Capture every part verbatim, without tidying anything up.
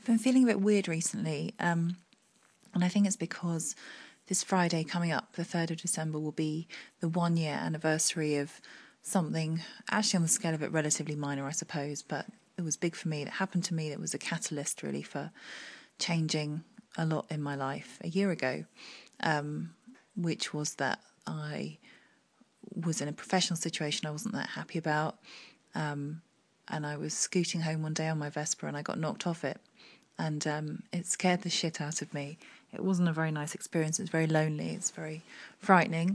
been feeling a bit weird recently, um, and I think it's because this Friday coming up, the third of December, will be the one year anniversary of something, actually on the scale of it relatively minor, I suppose, but it was big for me. It happened to me. That was a catalyst really for changing a lot in my life a year ago, um, which was that I was in a professional situation I wasn't that happy about, um, and I was scooting home one day on my Vespa and I got knocked off it, and um, it scared the shit out of me. It wasn't a very nice experience. It was very lonely. It's very frightening.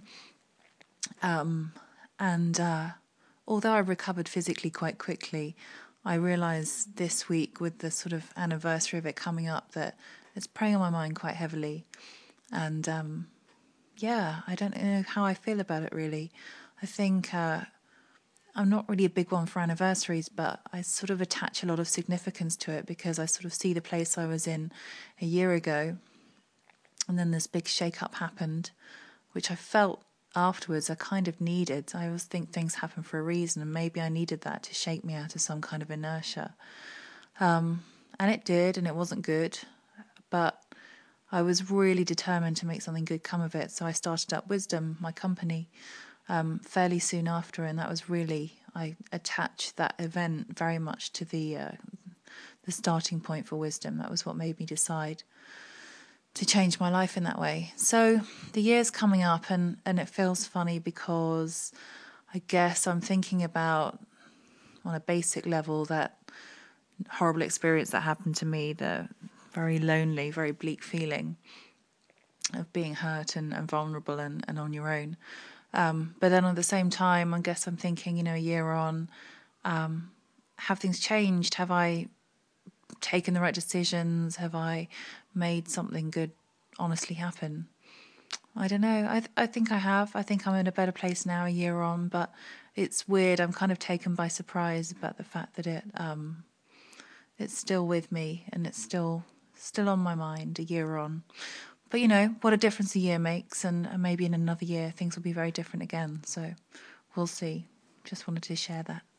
Um, and uh, although I recovered physically quite quickly, I realised this week, with the sort of anniversary of it coming up, that it's preying on my mind quite heavily. And um, yeah, I don't know how I feel about it really. I think uh, I'm not really a big one for anniversaries, but I sort of attach a lot of significance to it because I sort of see the place I was in a year ago, and then this big shake-up happened, which I felt afterwards I kind of needed. I always think things happen for a reason, and maybe I needed that to shake me out of some kind of inertia. Um, and it did, and it wasn't good, but I was really determined to make something good come of it. So I started up Wisdom, my company, um, fairly soon after, and that was really, I attached that event very much to the uh, the starting point for Wisdom. That was what made me decide to change my life in that way. So the year's coming up, and, and it feels funny because I guess I'm thinking about, on a basic level, that horrible experience that happened to me, the very lonely, very bleak feeling of being hurt and, and vulnerable and, and on your own. Um, but then at the same time, I guess I'm thinking, you know, a year on, um, have things changed? Have I taken the right decisions? Have I made something good honestly happen? I don't know. I th- I think I have. I think I'm in a better place now, a year on. But it's weird. I'm kind of taken by surprise about the fact that it um, it's still with me and it's still still on my mind a year on. But you know what a difference a year makes, and, and maybe in another year things will be very different again. So we'll see. Just wanted to share that.